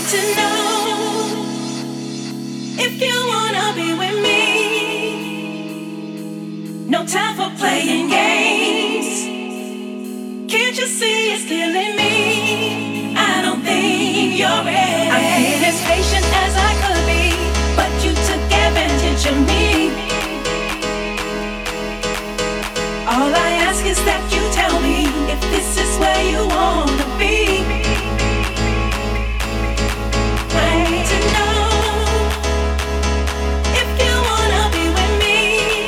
to know if you wanna be with me. No time for playing games. Can't you see it's killing me? I don't think you're ready. I've been as patient as I could be, but you took advantage of me. All I ask is that you tell me if this is where you wanna be. I need to know if you wanna be with me.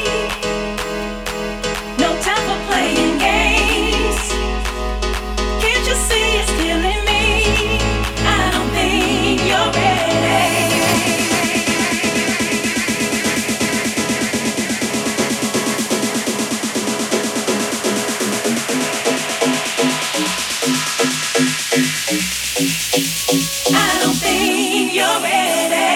No time for playing games. Can't you see it's killing me? I don't think you're ready. I don't think you're ready.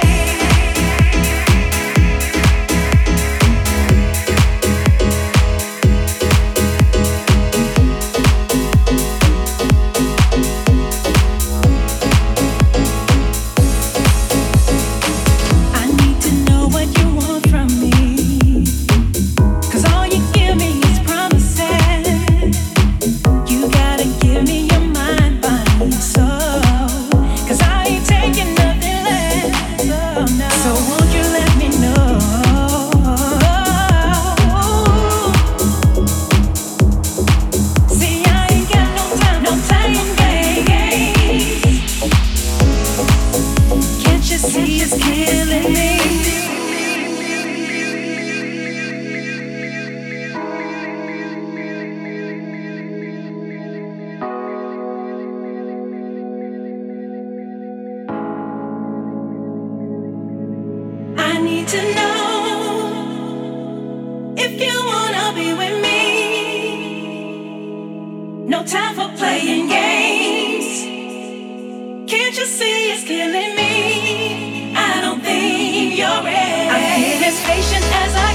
I need to know what you want from me, 'cause all you give me is promises. You gotta give me your mind, body, and soul, 'cause I ain't taking nothing less. Oh, no. So won't you let me know? See, I ain't got no time for games. Can't you see it's killing me? I need to know if you wanna be with me. No time for playing games. Can't you see it's killing me? I don't think you're ready. I've been as patient as I